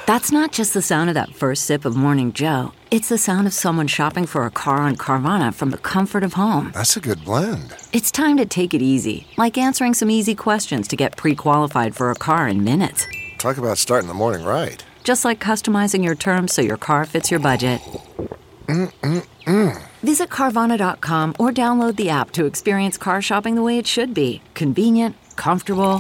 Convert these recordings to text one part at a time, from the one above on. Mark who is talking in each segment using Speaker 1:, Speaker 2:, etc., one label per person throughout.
Speaker 1: That's not just the sound of that first sip of Morning Joe. It's the sound of someone shopping for a car on Carvana from the comfort of home.
Speaker 2: That's a good blend.
Speaker 1: It's time to take it easy, like answering some easy questions to get pre-qualified for a car in minutes.
Speaker 2: Talk about starting the morning right.
Speaker 1: Just like customizing your terms so your car fits your budget. Visit Carvana.com or download the app to experience car shopping the way it should be. Convenient, comfortable.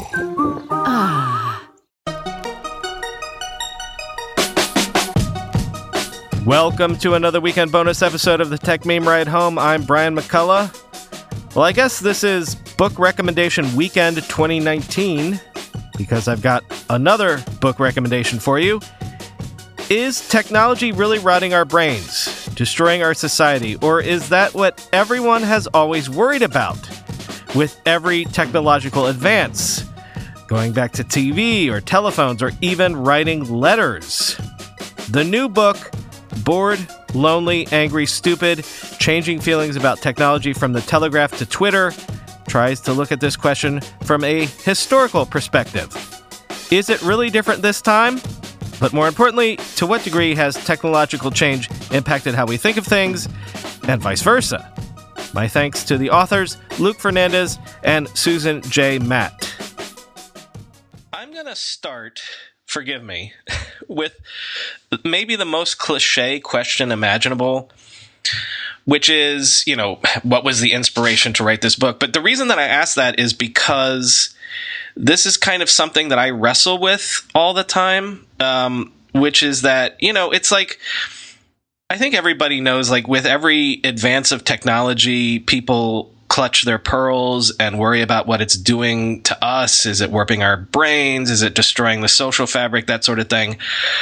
Speaker 3: Welcome to another weekend bonus episode of the Tech Meme Ride Home. I'm Brian McCullough. Well, I guess this is Book Recommendation Weekend 2019 because I've got another book recommendation for you. Is technology really rotting our brains, destroying our society, or is that what everyone has always worried about with every technological advance? Going back to TV or telephones or even writing letters. The new book, Bored, Lonely, Angry, Stupid, Changing Feelings About Technology from the Telegraph to Twitter, tries to look at this question from a historical perspective. Is it really different this time? But more importantly, to what degree has technological change impacted how we think of things, and vice versa? My thanks to the authors, Luke Fernandez and Susan J. Matt. I'm going to start, forgive me, with maybe the most cliche question imaginable, which is, what was the inspiration to write this book? But the reason that I ask that is because this is kind of something that I wrestle with all the time, which is that, it's like, I think everybody knows, like, with every advance of technology, people clutch their pearls and worry about what it's doing to us. Is it warping our brains? Is it destroying the social fabric? That sort of thing.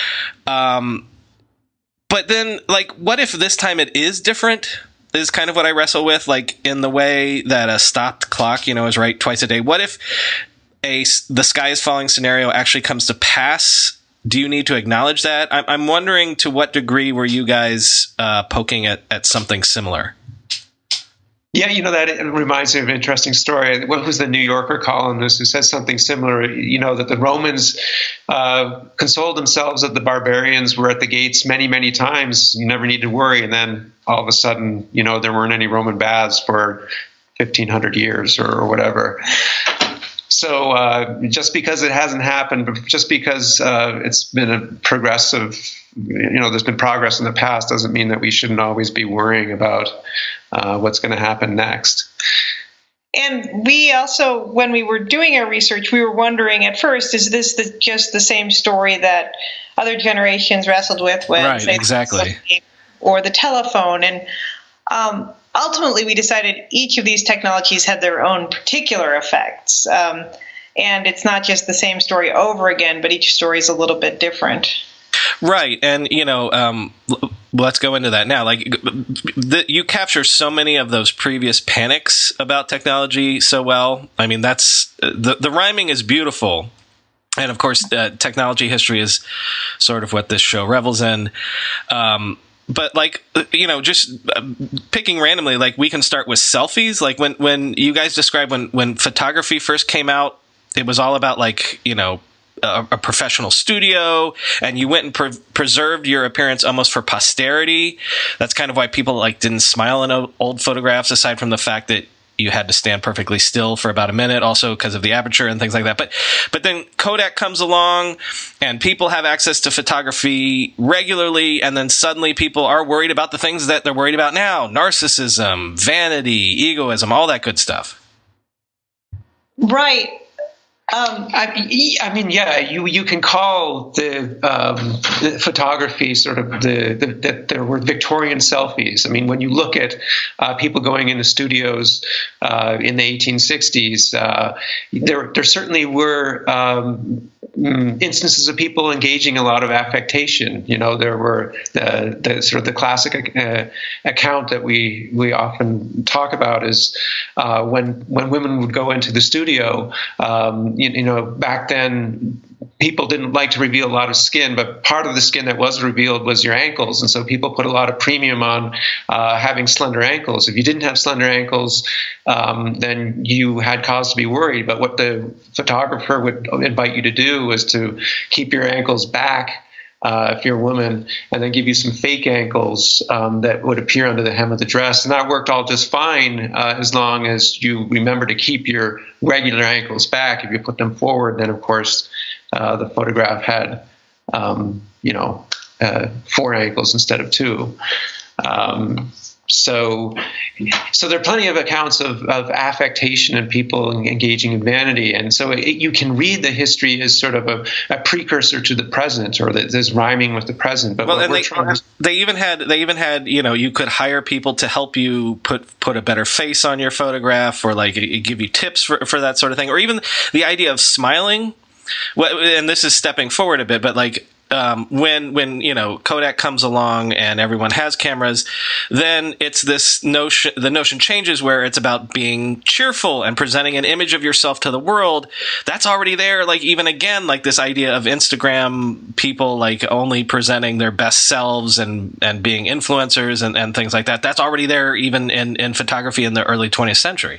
Speaker 3: But then, like, what if this time it is different? Is kind of what I wrestle with, like, in the way that a stopped clock, is right twice a day. What if the sky is falling scenario actually comes to pass? Do you need to acknowledge that? I'm wondering to what degree were you guys poking at something similar?
Speaker 4: Yeah, that it reminds me of an interesting story. What was the New Yorker columnist who said something similar, that the Romans consoled themselves that the barbarians were at the gates many, many times. You never need to worry. And then all of a sudden, there weren't any Roman baths for 1,500 years or whatever. So just because it hasn't happened, but just because it's been a progressive, there's been progress in the past, doesn't mean that we shouldn't always be worrying about what's going to happen next.
Speaker 5: And we also, when we were doing our research, we were wondering at first, is this just the same story that other generations wrestled with when,
Speaker 3: right, exactly,
Speaker 5: or the telephone? And ultimately, we decided each of these technologies had their own particular effects. And it's not just the same story over again, but each story is a little bit different.
Speaker 3: Right. And, let's go into that now. Like, you capture so many of those previous panics about technology so well. I mean, that's the rhyming is beautiful. And of course, technology history is sort of what this show revels in. But like, just picking randomly, like we can start with selfies. Like when you guys described when photography first came out, it was all about like, a professional studio, and you went and preserved your appearance almost for posterity. That's kind of why people like didn't smile in old photographs, aside from the fact that you had to stand perfectly still for about a minute, also because of the aperture and things like that. But then Kodak comes along, and people have access to photography regularly, and then suddenly people are worried about the things that they're worried about now: narcissism, vanity, egoism, all that good stuff.
Speaker 5: Right.
Speaker 4: I mean, yeah, you can call the photography sort of that there were Victorian selfies. I mean, when you look at people going into studios in the 1860s, there certainly were instances of people engaging a lot of affectation. There were the sort of the classic account that we often talk about is when women would go into the studio. Back then, people didn't like to reveal a lot of skin, but part of the skin that was revealed was your ankles. And so people put a lot of premium on having slender ankles. If you didn't have slender ankles, then you had cause to be worried. But what the photographer would invite you to do was to keep your ankles back if you're a woman, and then give you some fake ankles that would appear under the hem of the dress. And that worked all just fine as long as you remember to keep your regular ankles back. If you put them forward, then of course the photograph had, 4 ankles instead of 2. So there are plenty of accounts of affectation and people engaging in vanity, and so you can read the history as sort of a precursor to the present, or that there's rhyming with the present. But
Speaker 3: they even had you could hire people to help you put a better face on your photograph, or like give you tips for that sort of thing, or even the idea of smiling. Well, and this is stepping forward a bit, but like. When Kodak comes along and everyone has cameras, then it's the notion changes where it's about being cheerful and presenting an image of yourself to the world. That's already there. Like, even again, like this idea of Instagram people like only presenting their best selves and being influencers and things like that. That's already there even in photography in the early 20th century.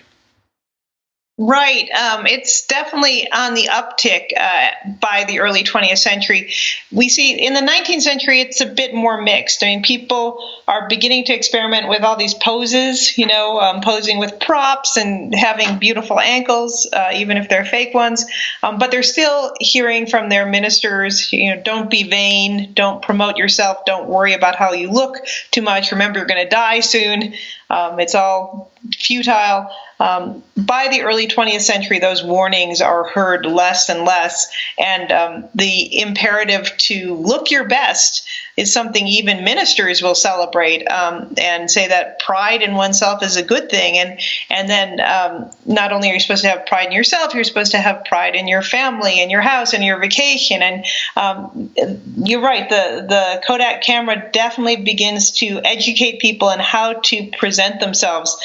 Speaker 5: Right. It's definitely on the uptick by the early 20th century. We see in the 19th century, it's a bit more mixed. I mean, people are beginning to experiment with all these poses, posing with props and having beautiful ankles, even if they're fake ones. But they're still hearing from their ministers, don't be vain, don't promote yourself, don't worry about how you look too much. Remember, you're going to die soon. It's all futile. By the early 20th century, those warnings are heard less and less, and the imperative to look your best is something even ministers will celebrate and say that pride in oneself is a good thing. And then not only are you supposed to have pride in yourself, you're supposed to have pride in your family and your house and your vacation. And you're right, the Kodak camera definitely begins to educate people on how to present themselves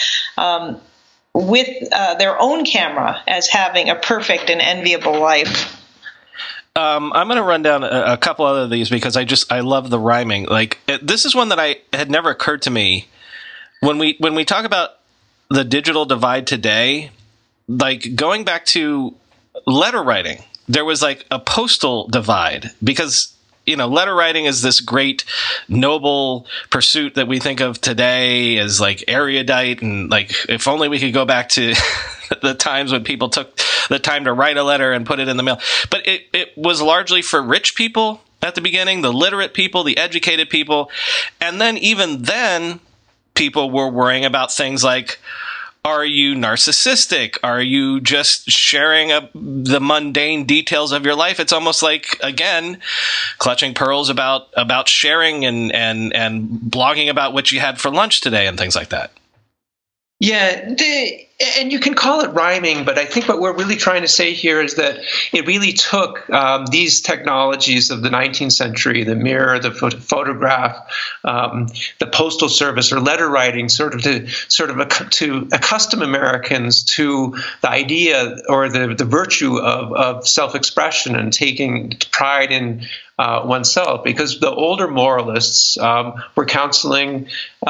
Speaker 5: with their own camera as having a perfect and enviable life.
Speaker 3: I'm going to run down a couple other of these because I love the rhyming. Like, this is one that had never occurred to me when we talk about the digital divide today. Like, going back to letter writing, there was like a postal divide because letter writing is this great noble pursuit that we think of today as like erudite, and like if only we could go back to the times when people took the time to write a letter and put it in the mail. But it was largely for rich people at the beginning, the literate people, the educated people. And then even then, people were worrying about things like, are you narcissistic? Are you just sharing the mundane details of your life? It's almost like, again, clutching pearls about sharing and blogging about what you had for lunch today and things like that.
Speaker 4: Yeah, and you can call it rhyming, but I think what we're really trying to say here is that it really took these technologies of the 19th century, the mirror, the photograph, the postal service, or letter writing, to accustom Americans to the idea or the virtue of self-expression and taking pride in oneself, because the older moralists were counseling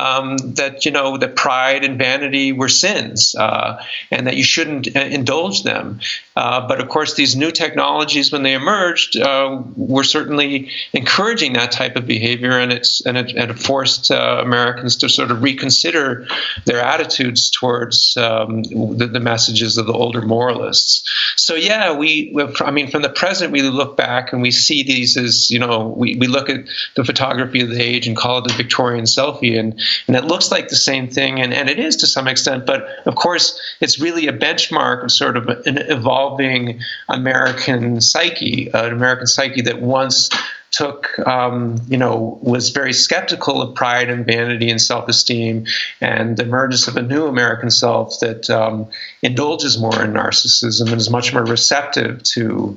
Speaker 4: that pride and vanity were sins, and that you shouldn't indulge them. But of course, these new technologies, when they emerged, were certainly encouraging that type of behavior, and it forced Americans to sort of reconsider their attitudes towards the messages of the older moralists. So yeah, from the present, we look back and we see these as, we look at the photography of the age and call it the Victorian selfie, and it looks like the same thing, and it is to some extent, but of course, it's really a benchmark of sort of an evolving American psyche, that once took, was very skeptical of pride and vanity and self-esteem, and the emergence of a new American self that indulges more in narcissism and is much more receptive to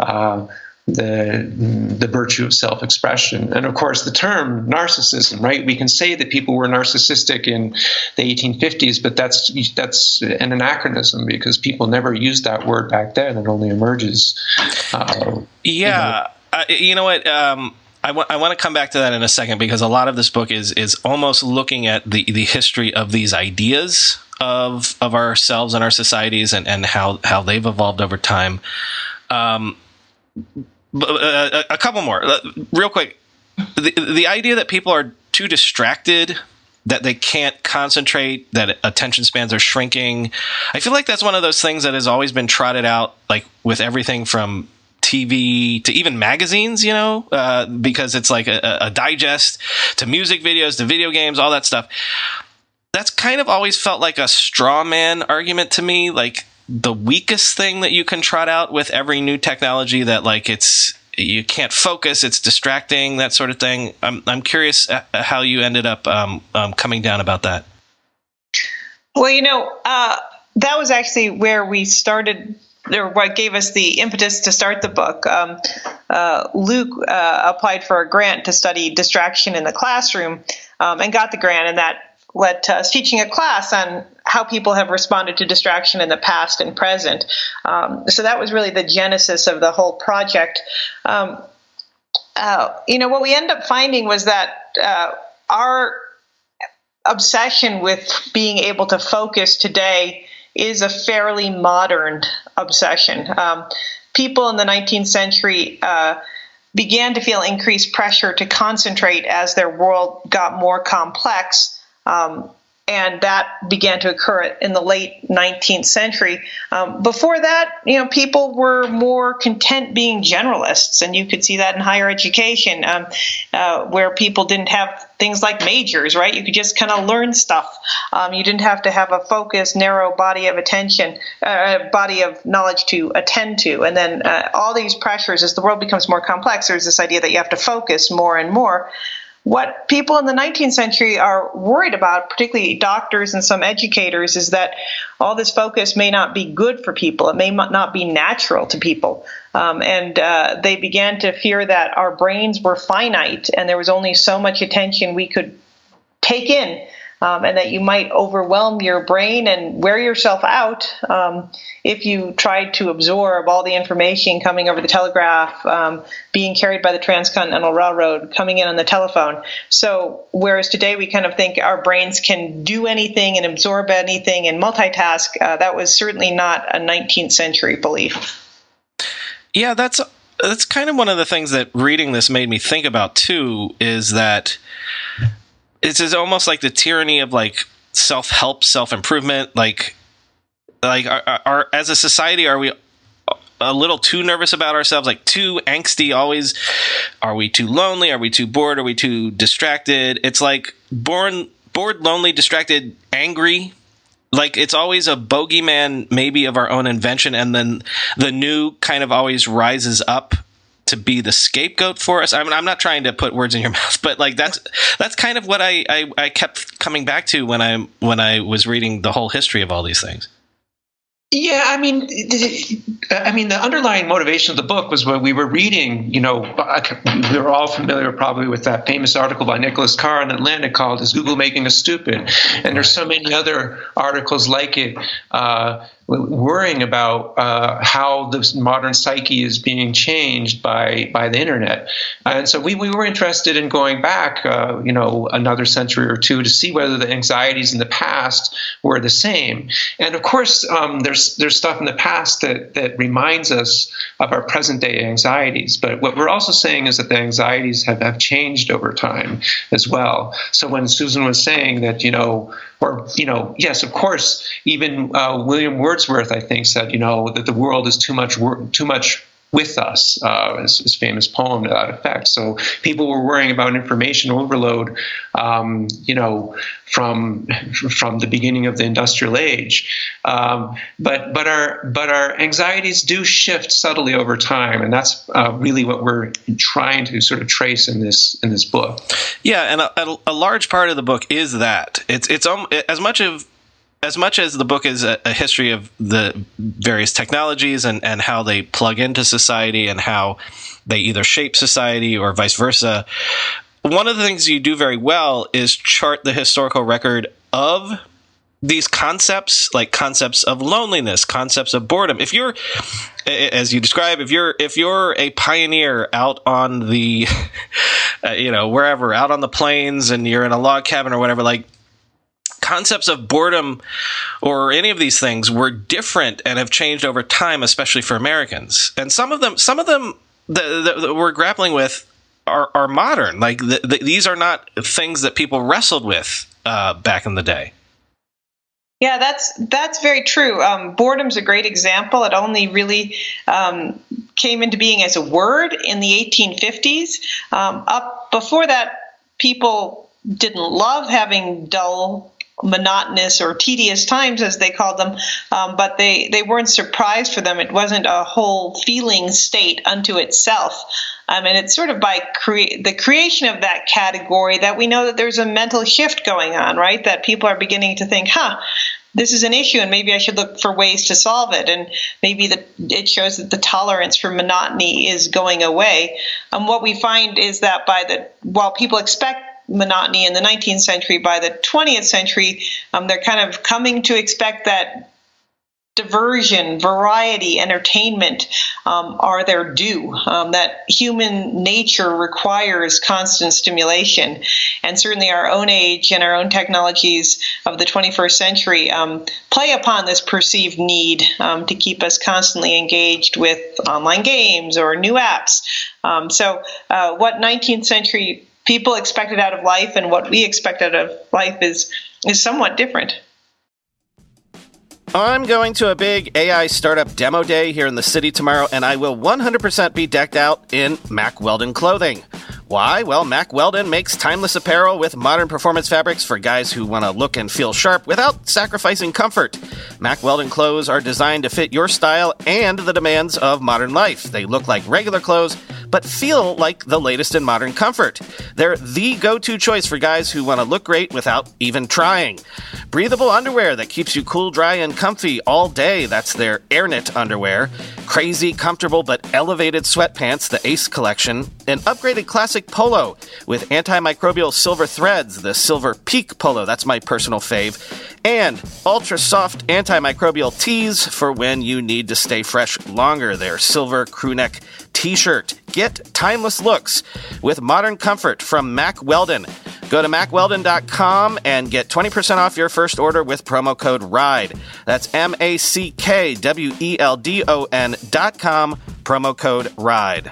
Speaker 4: the virtue of self-expression. And of course, the term narcissism, right? We can say that people were narcissistic in the 1850s, but that's an anachronism because people never used that word back then. It only emerges.
Speaker 3: You know what? I want to come back to that in a second, because a lot of this book is almost looking at the history of these ideas of ourselves and our societies and how they've evolved over time. A couple more, real quick. The idea that people are too distracted, that they can't concentrate, that attention spans are shrinking. I feel like that's one of those things that has always been trotted out, like with everything from TV to even magazines, because it's like a digest to music videos to video games, all that stuff. That's kind of always felt like a straw man argument to me, like the weakest thing that you can trot out with every new technology, that like you can't focus, it's distracting, that sort of thing. I'm curious how you ended up coming down about that.
Speaker 5: Well, that was actually where we started, or what gave us the impetus to start the book. Luke applied for a grant to study distraction in the classroom and got the grant, and that led to us teaching a class on how people have responded to distraction in the past and present. So that was really the genesis of the whole project. What we ended up finding was that our obsession with being able to focus today is a fairly modern obsession. People in the 19th century began to feel increased pressure to concentrate as their world got more complex. And that began to occur in the late 19th century. Before that, people were more content being generalists, and you could see that in higher education, where people didn't have things like majors, right? You could just kind of learn stuff. You didn't have to have a focused, narrow body of attention, body of knowledge to attend to. And then all these pressures, as the world becomes more complex, there's this idea that you have to focus more and more. What people in the 19th century are worried about, particularly doctors and some educators, is that all this focus may not be good for people. It may not be natural to people. And they began to fear that our brains were finite and there was only so much attention we could take in, and that you might overwhelm your brain and wear yourself out if you tried to absorb all the information coming over the telegraph, being carried by the Transcontinental Railroad, coming in on the telephone. So whereas today we kind of think our brains can do anything and absorb anything and multitask, that was certainly not a 19th century belief.
Speaker 3: Yeah, that's kind of one of the things that reading this made me think about too, is that it's almost like the tyranny of like self-help, self-improvement. Like as a society, are we a little too nervous about ourselves, like too angsty always? Are we too lonely? Are we too bored? Are we too distracted? It's like bored, lonely, distracted, angry. Like it's always a bogeyman maybe of our own invention, and then the new kind of always rises up to be the scapegoat for us. I'm not trying to put words in your mouth, but like that's kind of what I kept coming back to when I was reading the whole history of all these things.
Speaker 4: Yeah, I mean, the underlying motivation of the book was when we were reading, we were all familiar probably with that famous article by Nicholas Carr in Atlantic called "Is Google Making Us Stupid?" And there's so many other articles like it, worrying about how the modern psyche is being changed by the internet. And so we were interested in going back, another century or two to see whether the anxieties in the past were the same. And of course, there's stuff in the past that reminds us of our present day anxieties. But what we're also saying is that the anxieties have changed over time as well. So when Susan was saying that, yes, of course, even William Wordsworth, I think, said, that the world is too much with us, his famous poem to that effect. So people were worrying about information overload, from the beginning of the industrial age. But our anxieties do shift subtly over time, and that's really what we're trying to sort of trace in this book.
Speaker 3: Yeah, and a large part of the book is that it's as much as the book is a history of the various technologies and how they plug into society and how they either shape society or vice versa. One of the things you do very well is chart the historical record of these concepts, like concepts of loneliness, concepts of boredom. If you're, as you describe, if you're a pioneer out on the, wherever, out on the plains, and you're in a log cabin or whatever, like, concepts of boredom or any of these things were different and have changed over time, especially for Americans. And some of them
Speaker 6: that we're grappling with are modern. Like these are not things that people wrestled with back in the day.
Speaker 5: Yeah, that's very true. Boredom's a great example. It only really came into being as a word in the 1850s. Up before that, people didn't love having dull, monotonous, or tedious times, as they called them, but they weren't surprised for them. It wasn't a whole feeling state unto itself. And it's sort of by the creation of that category that we know that there's a mental shift going on, right? That people are beginning to think, this is an issue, and maybe I should look for ways to solve it. And maybe it shows that the tolerance for monotony is going away. What we find is that while people expect monotony in the 19th century, by the 20th century, they're kind of coming to expect that diversion, variety, entertainment are their due, that human nature requires constant stimulation. And certainly our own age and our own technologies of the 21st century play upon this perceived need to keep us constantly engaged with online games or new apps. So what 19th century people expected out of life and what we expect out of life is somewhat different.
Speaker 3: I'm going to a big AI startup demo day here in the city tomorrow, and I will 100% be decked out in Mack Weldon clothing. Why? Well, Mack Weldon makes timeless apparel with modern performance fabrics for guys who want to look and feel sharp without sacrificing comfort. Mack Weldon clothes are designed to fit your style and the demands of modern life. They look like regular clothes, but feel like the latest in modern comfort. They're the go-to choice for guys who want to look great without even trying. Breathable underwear that keeps you cool, dry, and comfy all day. That's their AirKnit underwear. Crazy, comfortable, but elevated sweatpants, the Ace collection. An upgraded classic polo with antimicrobial silver threads, the Silver Peak polo. That's my personal fave. And ultra-soft antimicrobial tees for when you need to stay fresh longer. Their silver crewneck t-shirt. Get timeless looks with modern comfort from Mack Weldon. Go to MackWeldon.com and get 20% off your first order with promo code RIDE. That's MackWeldon.com, promo code RIDE.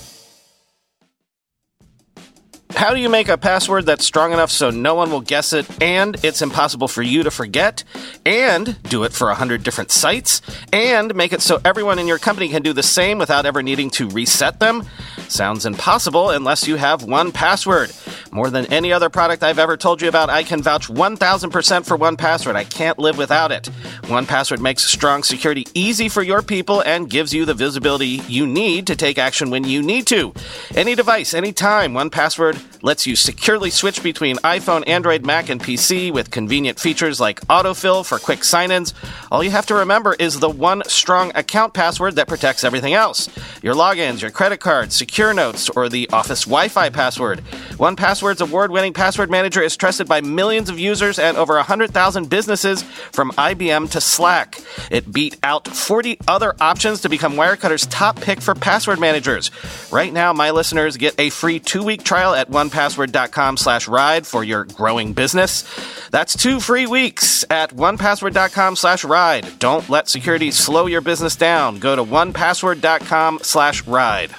Speaker 3: How do you make a password that's strong enough so no one will guess it, and it's impossible for you to forget, and do it for 100 different sites, and make it so everyone in your company can do the same without ever needing to reset them? Sounds impossible unless you have 1Password. More than any other product I've ever told you about, I can vouch 1,000% for 1Password. I can't live without it. 1Password makes strong security easy for your people and gives you the visibility you need to take action when you need to. Any device, anytime, 1Password lets you securely switch between iPhone, Android, Mac, and PC with convenient features like autofill for quick sign-ins. All you have to remember is the one strong account password that protects everything else. Your logins, your credit cards, secure notes, or the office Wi-Fi password. 1Password's award-winning password manager is trusted by millions of users and over 100,000 businesses from IBM to Slack. It beat out 40 other options to become Wirecutter's top pick for password managers. Right now, my listeners get a free 2-week trial at onepassword.com/ride for your growing business. That's 2 free weeks at onepassword.com/ride. Don't let security slow your business down. Go to onepassword.com/ride.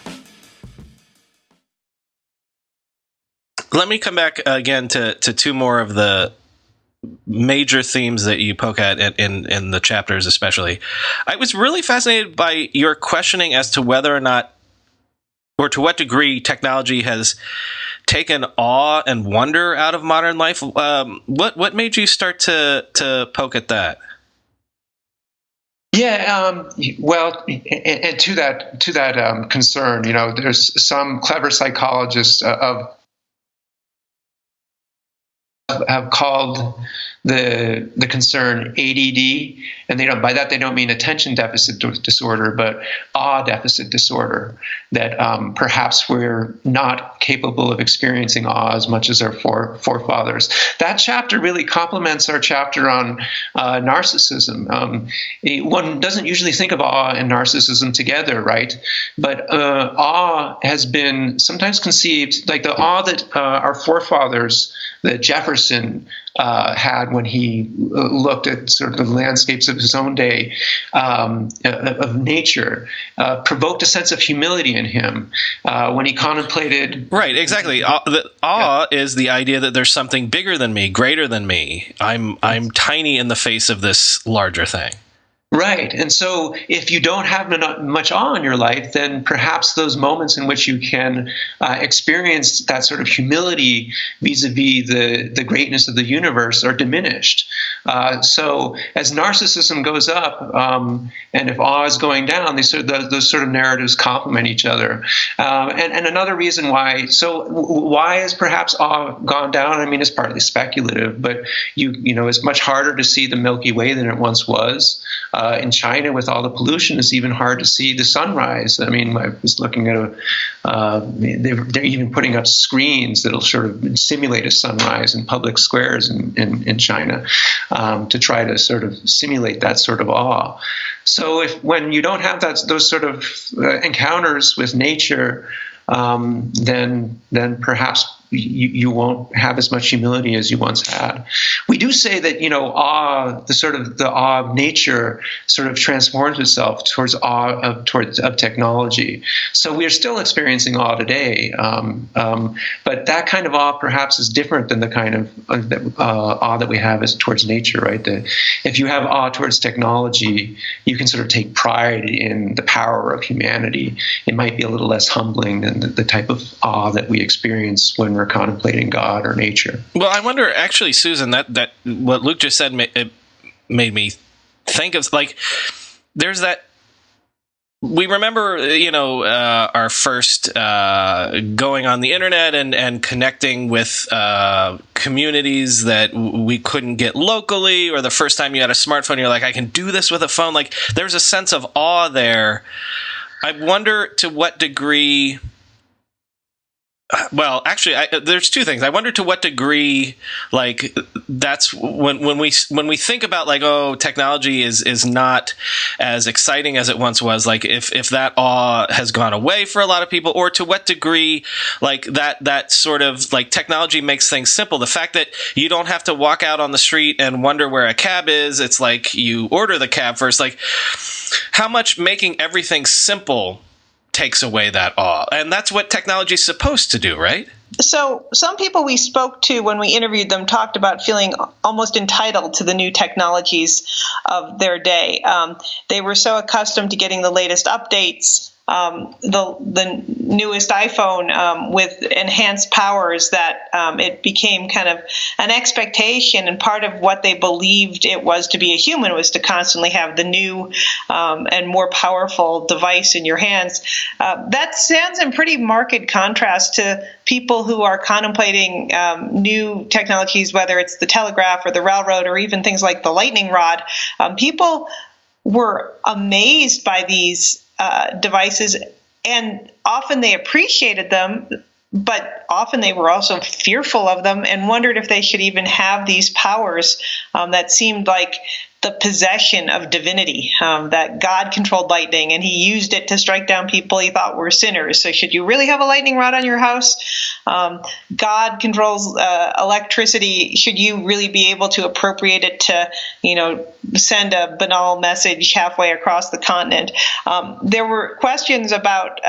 Speaker 6: Let me come back again to 2 more of the major themes that you poke at in the chapters especially. I was really fascinated by your questioning as to whether or not, or to what degree, technology has taken awe and wonder out of modern life. What made you start to poke at that?
Speaker 4: Yeah, well, and to that concern, there's some clever psychologists have called the concern ADD, and by that they don't mean attention deficit disorder, but awe deficit disorder. That perhaps we're not capable of experiencing awe as much as our forefathers. That chapter really complements our chapter on narcissism. One doesn't usually think of awe and narcissism together, right? But awe has been sometimes conceived like the awe that our forefathers, that Jefferson Emerson had when he looked at sort of the landscapes of his own day, of nature, provoked a sense of humility in him when he contemplated.
Speaker 6: Right, exactly. Awe is the idea that there's something bigger than me, greater than me. I'm tiny in the face of this larger thing.
Speaker 4: Right. And so if you don't have much awe in your life, then perhaps those moments in which you can experience that sort of humility vis-a-vis the greatness of the universe are diminished. So as narcissism goes up, and if awe is going down, those sort of narratives complement each other. And another reason why has perhaps awe gone down? I mean, it's partly speculative, but it's much harder to see the Milky Way than it once was. In China, with all the pollution, it's even hard to see the sunrise. I mean, I was looking at they're even putting up screens that'll sort of simulate a sunrise in public squares in China to try to sort of simulate that sort of awe. So when you don't have those sort of encounters with nature, then perhaps you won't have as much humility as you once had. We do say that awe, the awe of nature, sort of transforms itself towards awe of technology. So we are still experiencing awe today, but that kind of awe perhaps is different than the kind of awe that we have towards nature, right? If you have awe towards technology, you can sort of take pride in the power of humanity. It might be a little less humbling than the type of awe that we experience when we're contemplating God or nature.
Speaker 6: Well, I wonder, actually, Susan, that what Luke just said made me think of, like, there's that. We remember, our first going on the internet and connecting with communities that we couldn't get locally, or the first time you had a smartphone, you're like, I can do this with a phone. Like, there's a sense of awe there. I wonder to what degree. Well, actually, there's two things. I wonder to what degree, like, that's when we think about, like, oh, technology is not as exciting as it once was. Like, if that awe has gone away for a lot of people, or to what degree, like, that sort of, like, technology makes things simple. The fact that you don't have to walk out on the street and wonder where a cab is. It's like you order the cab first. Like, how much making everything simple takes away that awe. And that's what technology is supposed to do, right?
Speaker 5: So some people we spoke to when we interviewed them talked about feeling almost entitled to the new technologies of their day. They were so accustomed to getting the latest updates, the newest iPhone with enhanced powers, that it became kind of an expectation, and part of what they believed it was to be a human was to constantly have the new and more powerful device in your hands. That stands in pretty marked contrast to people who are contemplating new technologies, whether it's the telegraph or the railroad or even things like the lightning rod. People were amazed by these devices, and often they appreciated them, but often they were also fearful of them and wondered if they should even have these powers that seemed like the possession of divinity, that God controlled lightning and he used it to strike down people he thought were sinners. So should you really have a lightning rod on your house? God controls electricity. Should you really be able to appropriate it to, send a banal message halfway across the continent? There were questions about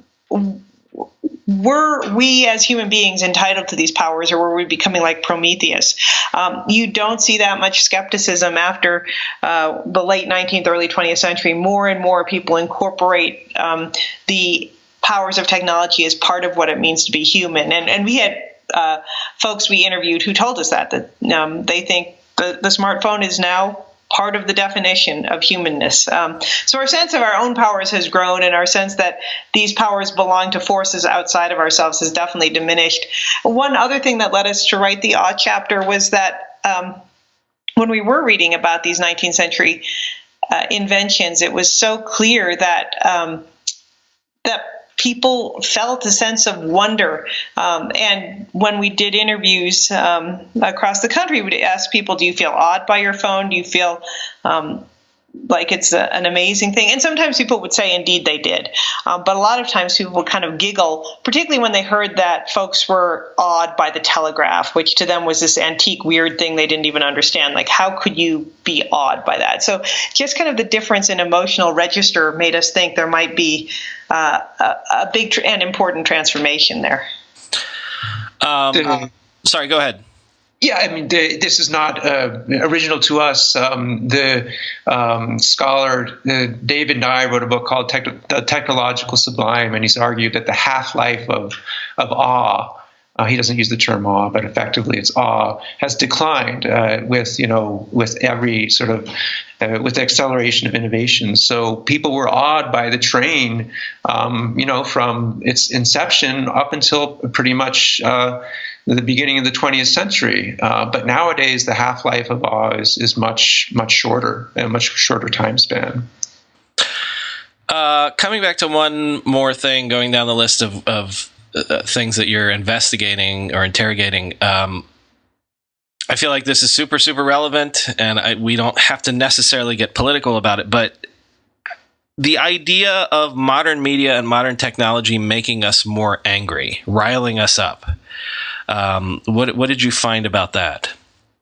Speaker 5: were we as human beings entitled to these powers, or were we becoming like Prometheus? You don't see that much skepticism after the late 19th, early 20th century. More and more people incorporate the powers of technology as part of what it means to be human. And we had folks we interviewed who told us that they think the smartphone is now part of the definition of humanness. So our sense of our own powers has grown, and our sense that these powers belong to forces outside of ourselves has definitely diminished. One other thing that led us to write the awe chapter was that when we were reading about these 19th century inventions, it was so clear that that people felt a sense of wonder. And when we did interviews across the country, we'd ask people, do you feel awed by your phone? Do you feel like it's an amazing thing. And sometimes people would say, indeed, they did. But a lot of times people would kind of giggle, particularly when they heard that folks were awed by the telegraph, which to them was this antique, weird thing they didn't even understand. Like, how could you be awed by that? So just kind of the difference in emotional register made us think there might be a big and important transformation there.
Speaker 6: Sorry, go ahead.
Speaker 4: Yeah, I mean, this is not original to us. The scholar David Nye wrote a book called The Technological Sublime, and he's argued that the half-life of awe, he doesn't use the term awe, but effectively it's awe, has declined with every sort of with the acceleration of innovation. So people were awed by the train, from its inception up until pretty much the beginning of the 20th century. But nowadays, the half-life of awe is much, much shorter, a much shorter time span.
Speaker 6: Coming back to one more thing, going down the list of things that you're investigating or interrogating, I feel like this is super, super relevant, and we don't have to necessarily get political about it, but the idea of modern media and modern technology making us more angry, riling us up. What did you find about that?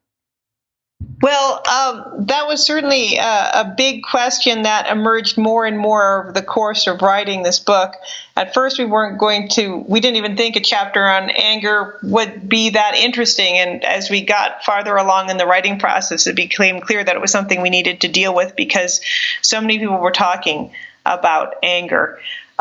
Speaker 5: Well, that was certainly a big question that emerged more and more over the course of writing this book. At first, we didn't even think a chapter on anger would be that interesting. And as we got farther along in the writing process, it became clear that it was something we needed to deal with because so many people were talking about anger.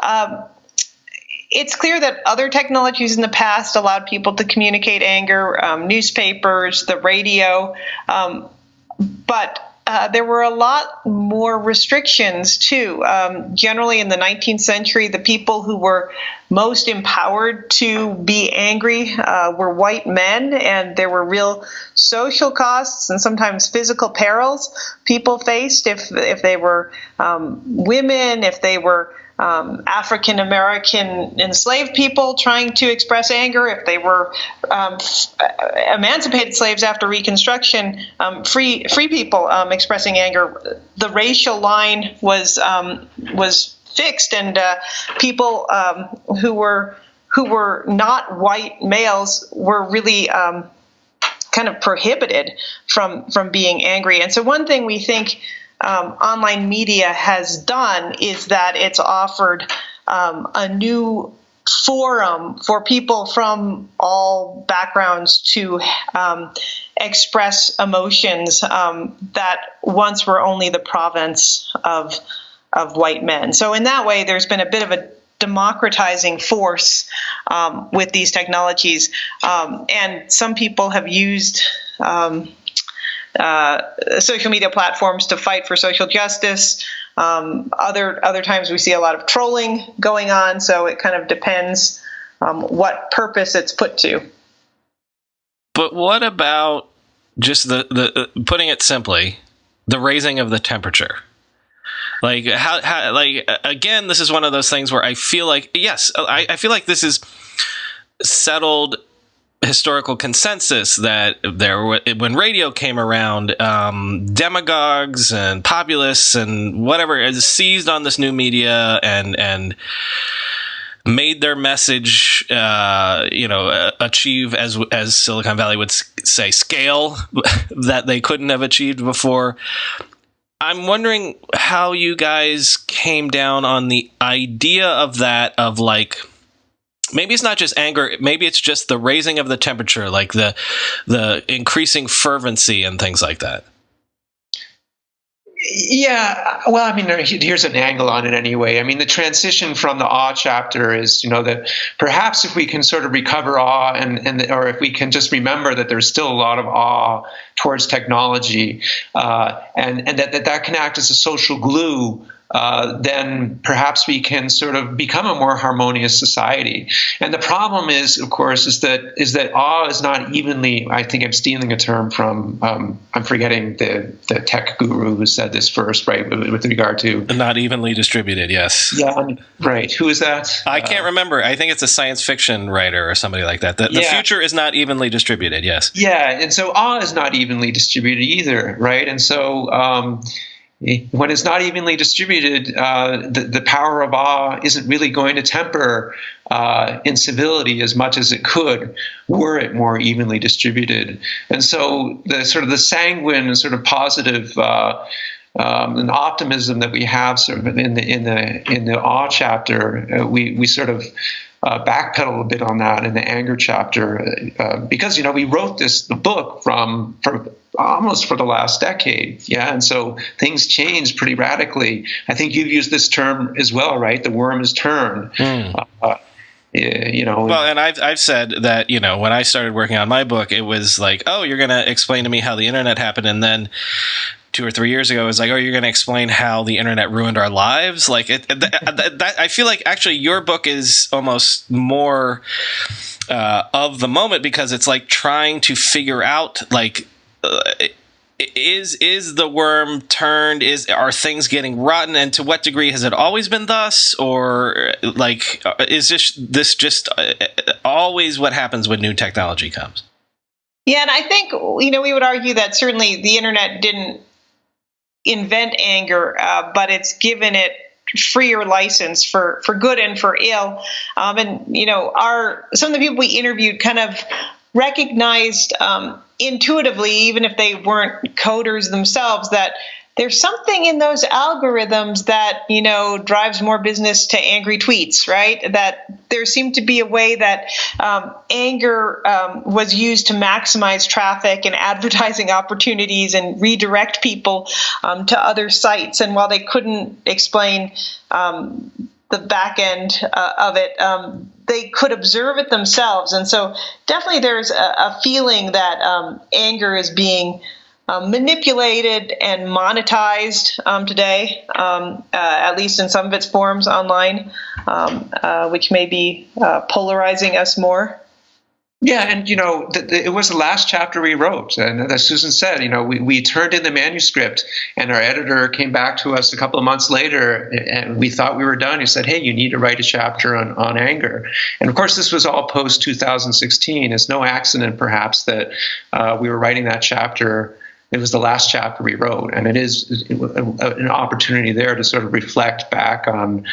Speaker 5: It's clear that other technologies in the past allowed people to communicate anger, newspapers, the radio, but there were a lot more restrictions too. Generally in the 19th century, the people who were most empowered to be angry were white men, and there were real social costs and sometimes physical perils people faced if they were women, if they were African American enslaved people trying to express anger, if they were emancipated slaves after Reconstruction, free people expressing anger. The racial line was fixed, and people who were not white males were really kind of prohibited from being angry. And so one thing we think online media has done is that it's offered a new forum for people from all backgrounds to express emotions that once were only the province of white men. So in that way, there's been a bit of a democratizing force with these technologies, and some people have used social media platforms to fight for social justice. Other times we see a lot of trolling going on, so it kind of depends what purpose it's put to.
Speaker 6: But what about just the putting it simply, the raising of the temperature? Like again, this is one of those things where I feel like, yes, I feel like this is settled historical consensus that when radio came around, demagogues and populists and whatever seized on this new media and made their message, achieve, as Silicon Valley would say, scale that they couldn't have achieved before. I'm wondering how you guys came down on the idea of that, of like, maybe it's not just anger, maybe it's just the raising of the temperature, like the increasing fervency and things like that.
Speaker 4: Yeah, well, I mean, here's an angle on it anyway. I mean, the transition from the awe chapter is, that perhaps if we can sort of recover awe or if we can just remember that there's still a lot of awe towards technology, and that can act as a social glue, then perhaps we can sort of become a more harmonious society. And the problem is, of course, is that awe is not evenly. I think I'm stealing a term from I'm forgetting the tech guru who said this first, right? With regard to
Speaker 6: not evenly distributed. Yes.
Speaker 4: Yeah. Right. Who is that?
Speaker 6: I can't remember. I think it's a science fiction writer or somebody like that. The future is not evenly distributed. Yes.
Speaker 4: Yeah, and so awe is not evenly distributed either, right? And so. when it's not evenly distributed, the power of awe isn't really going to temper incivility as much as it could were it more evenly distributed. And so the sort of the sanguine and sort of positive and optimism that we have sort of in the awe chapter, we sort of backpedal a bit on that in the anger chapter, because we wrote the book for almost for the last decade, and so things changed pretty radically. I think you've used this term as well, right? The worm has turned. Well,
Speaker 6: and I've said that when I started working on my book, it was like, oh, you're going to explain to me how the internet happened, and then 2 or 3 years ago, it was like, oh, you're going to explain how the internet ruined our lives. Like I feel like actually your book is almost more of the moment, because it's like trying to figure out like, is the worm turned? Are things getting rotten? And to what degree has it always been thus? Or like, is this just always what happens when new technology comes?
Speaker 5: Yeah, and I think, we would argue that certainly the internet didn't invent anger, but it's given it freer license for good and for ill. And some of the people we interviewed kind of recognized intuitively, even if they weren't coders themselves, that there's something in those algorithms that, drives more business to angry tweets, right? That there seemed to be a way that anger was used to maximize traffic and advertising opportunities and redirect people to other sites. And while they couldn't explain the back end of it, they could observe it themselves. And so definitely there's a feeling that anger is being manipulated and monetized today, at least in some of its forms online, which may be polarizing us more.
Speaker 4: Yeah, and it was the last chapter we wrote, and as Susan said, we turned in the manuscript, and our editor came back to us a couple of months later, and we thought we were done. He said, "Hey, you need to write a chapter on anger." And of course, this was all post 2016. It's no accident, perhaps, that we were writing that chapter. It was the last chapter we wrote, and it is an opportunity there to sort of reflect back on,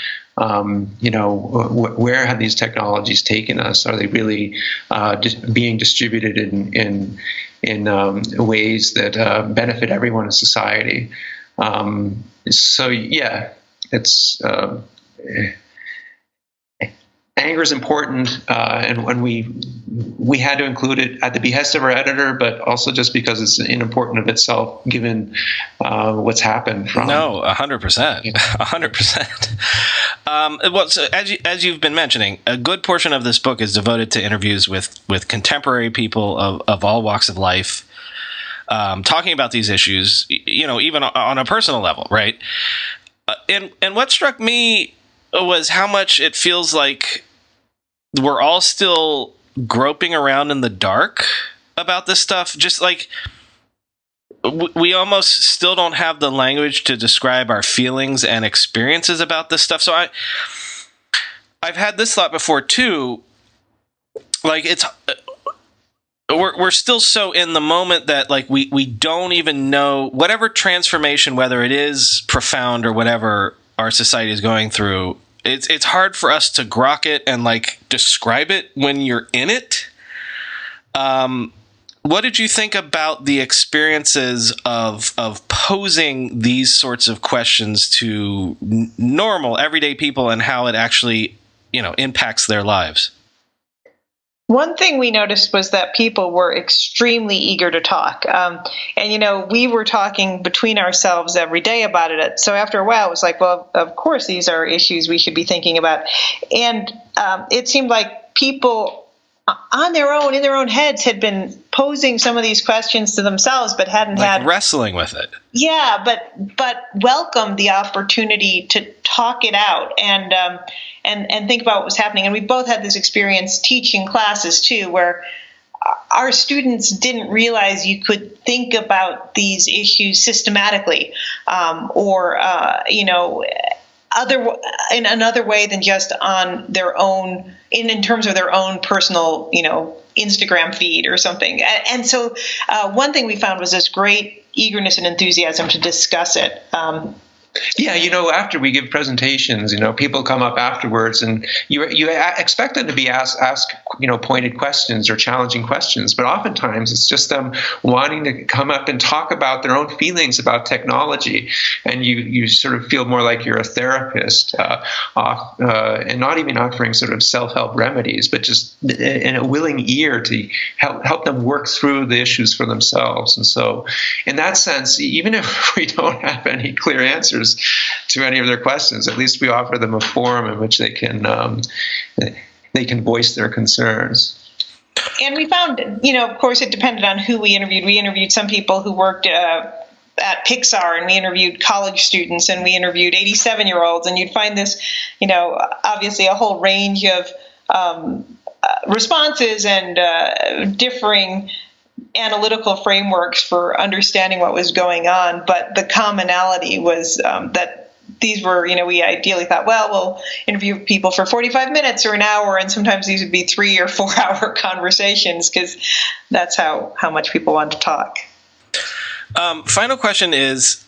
Speaker 4: where have these technologies taken us? Are they really being distributed in ways that benefit everyone in society? So yeah, it's anger is important, and when we had to include it at the behest of our editor, but also just because it's important of itself, given what's happened.
Speaker 6: 100%, 100%. Well, so as you've been mentioning, a good portion of this book is devoted to interviews with contemporary people of all walks of life, talking about these issues, even on a personal level, right? And what struck me was how much it feels like we're all still groping around in the dark about this stuff. Just like we almost still don't have the language to describe our feelings and experiences about this stuff. So I've had this thought before too. Like we're still so in the moment that like we don't even know whatever transformation, whether it is profound or whatever our society is going through. It's hard for us to grok it and like describe it when you're in it. What did you think about the experiences of posing these sorts of questions to normal, everyday people and how it actually, impacts their lives?
Speaker 5: One thing we noticed was that people were extremely eager to talk. And, we were talking between ourselves every day about it. So after a while, it was like, well, of course, these are issues we should be thinking about. And it seemed like people on their own, in their own heads, had been posing some of these questions to themselves, but hadn't had
Speaker 6: wrestling with it.
Speaker 5: Yeah, but welcomed the opportunity to talk it out and think about what was happening. And we both had this experience teaching classes too, where our students didn't realize you could think about these issues systematically, or in another way than just on their own, in terms of their own personal, Instagram feed or something. And so one thing we found was this great eagerness and enthusiasm to discuss it.
Speaker 4: Yeah, after we give presentations, people come up afterwards, and you expect them to be asked pointed questions or challenging questions, but oftentimes it's just them wanting to come up and talk about their own feelings about technology, and you sort of feel more like you're a therapist, and not even offering sort of self-help remedies, but just in a willing ear to help them work through the issues for themselves. And so, in that sense, even if we don't have any clear answers to any of their questions, at least we offer them a forum in which they can voice their concerns.
Speaker 5: And we found, of course, it depended on who we interviewed. We interviewed some people who worked at Pixar, and we interviewed college students, and we interviewed 87-year-olds, and you'd find this, obviously a whole range of responses and differing analytical frameworks for understanding what was going on. But the commonality was that these were, we ideally thought, well, we'll interview people for 45 minutes or an hour, and sometimes these would be 3 or 4 hour conversations, because that's how much people want to talk.
Speaker 6: Final question is,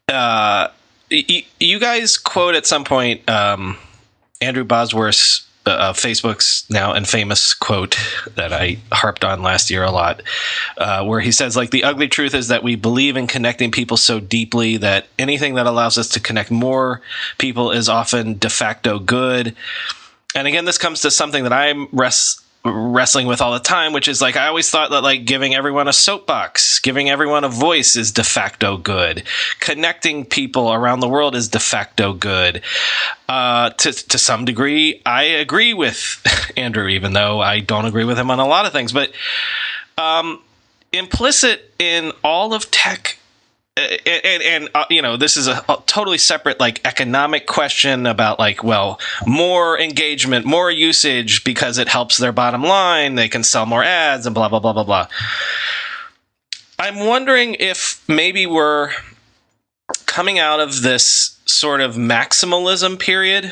Speaker 6: you guys quote at some point Andrew Bosworth's Facebook's now infamous quote that I harped on last year a lot, where he says, the ugly truth is that we believe in connecting people so deeply that anything that allows us to connect more people is often de facto good. And again, this comes to something that I'm wrestling with all the time, which is I always thought that giving everyone a soapbox, giving everyone a voice is de facto good. Connecting people around the world is de facto good. To some degree, I agree with Andrew, even though I don't agree with him on a lot of things. But implicit in all of tech, and this is a totally separate economic question about more engagement, more usage because it helps their bottom line, they can sell more ads and blah blah blah blah blah. I'm wondering if maybe we're coming out of this sort of maximalism period.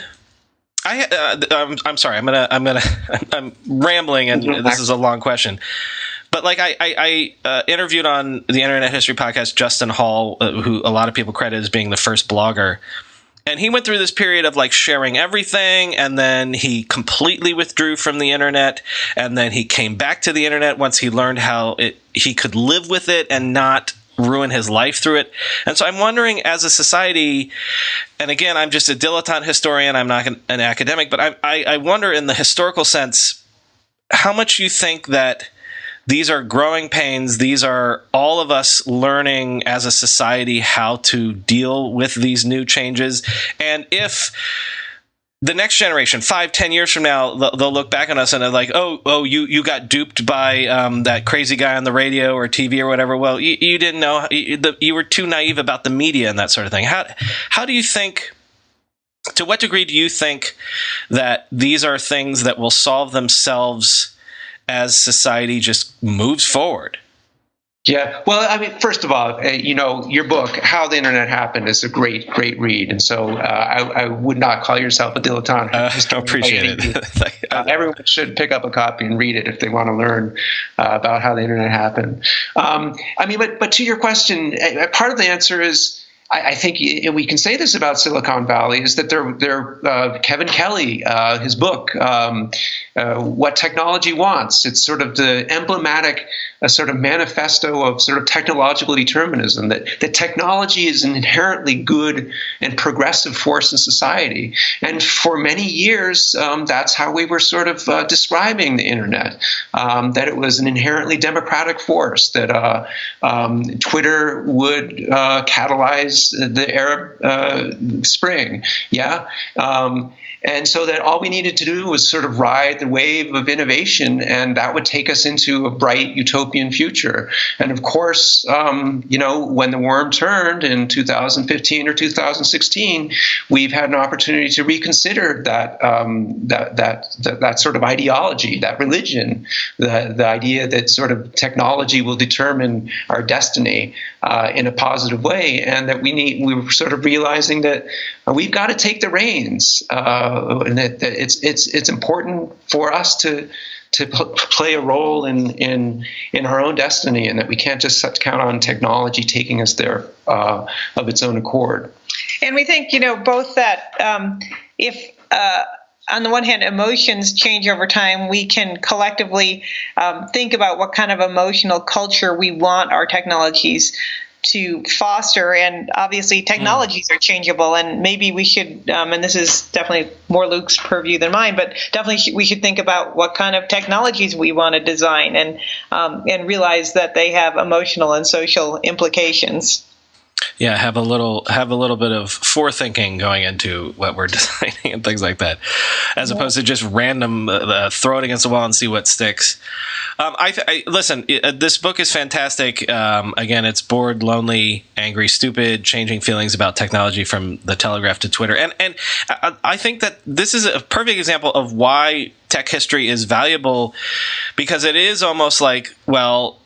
Speaker 6: I'm sorry, I'm rambling, and this is a long question. But I interviewed on the Internet History Podcast Justin Hall, who a lot of people credit as being the first blogger. And he went through this period of sharing everything, and then he completely withdrew from the internet, and then he came back to the internet once he learned how he could live with it and not ruin his life through it. And so I'm wondering, as a society, and again, I'm just a dilettante historian, I'm not an academic, but I wonder in the historical sense, how much you think that these are growing pains. These are all of us learning as a society how to deal with these new changes. And if the next generation, 5-10 years from now, they'll look back on us and they're oh, you got duped by that crazy guy on the radio or TV or whatever. Well, you didn't know. You were too naive about the media and that sort of thing. How do you think? To what degree do you think that these are things that will solve themselves as society just moves forward?
Speaker 4: Yeah, well, first of all, your book, How the Internet Happened, is a great read. And so I would not call yourself a dilettante.
Speaker 6: I appreciate it.
Speaker 4: Everyone should pick up a copy and read it if they want to learn about how the Internet happened. But to your question, part of the answer is, I think, and we can say this about Silicon Valley, is that they're Kevin Kelly, his book, What Technology Wants. It's sort of the emblematic sort of manifesto of sort of technological determinism, that technology is an inherently good and progressive force in society. And for many years, that's how we were sort of describing the internet, that it was an inherently democratic force, that Twitter would catalyze the Arab Spring, and so that all we needed to do was sort of ride the wave of innovation, and that would take us into a bright utopian dystopian future. And of course, when the worm turned in 2015 or 2016, we've had an opportunity to reconsider that sort of ideology, that religion, the idea that sort of technology will determine our destiny in a positive way, and that we're sort of realizing that we've got to take the reins, and that it's important for us to play a role in our own destiny, and that we can't just count on technology taking us there of its own accord.
Speaker 5: And we think, both that if on the one hand, emotions change over time, we can collectively think about what kind of emotional culture we want our technologies to foster. And obviously technologies are changeable, and maybe we should, and this is definitely more Luke's purview than mine, but definitely we should think about what kind of technologies we want to design, and realize that they have emotional and social implications.
Speaker 6: Yeah, have a little bit of forethinking going into what we're designing and things like that, as opposed to just random throw it against the wall and see what sticks. Listen, this book is fantastic. Again, it's bored, lonely, angry, stupid, changing feelings about technology from the Telegraph to Twitter, and I think that this is a perfect example of why tech history is valuable, because it is almost like, well,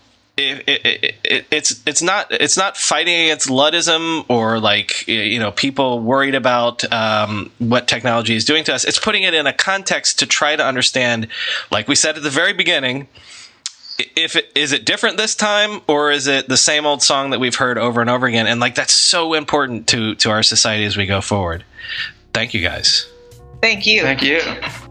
Speaker 6: it's not fighting against Luddism or people worried about what technology is doing to us. It's putting it in a context to try to understand, like we said at the very beginning, is it different this time, or is it the same old song that we've heard over and over again? And that's so important to our society as we go forward. Thank you, guys.
Speaker 5: Thank you.
Speaker 4: Thank you.